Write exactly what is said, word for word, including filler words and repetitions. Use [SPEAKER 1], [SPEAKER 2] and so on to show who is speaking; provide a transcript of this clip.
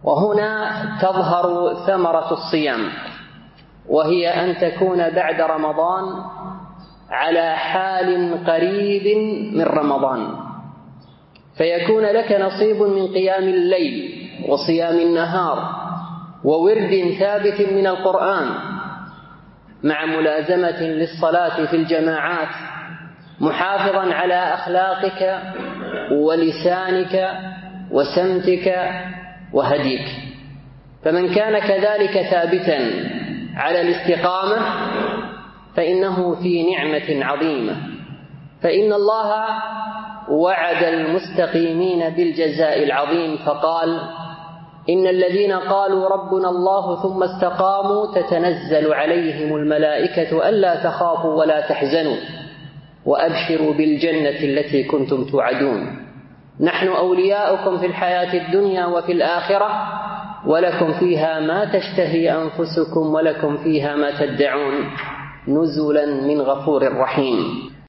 [SPEAKER 1] وهنا تظهر ثمرة الصيام، وهي أن تكون بعد رمضان على حال قريب من رمضان، فيكون لك نصيب من قيام الليل وصيام النهار وورد ثابت من القرآن، مع ملازمة للصلاة في الجماعات، محافظا على أخلاقك ولسانك وسمتك وهديك. فمن كان كذلك ثابتا على الاستقامة فإنه في نعمة عظيمة، فإن الله وعد المستقيمين بالجزاء العظيم، فقال: إن الذين قالوا ربنا الله ثم استقاموا تتنزل عليهم الملائكة ألا تخافوا ولا تحزنوا وأبشروا بالجنة التي كنتم توعدون، نحن أولياؤكم في الحياة الدنيا وفي الآخرة، ولكم فيها ما تشتهي أنفسكم ولكم فيها ما تدعون، نزلا من غفور رحيم.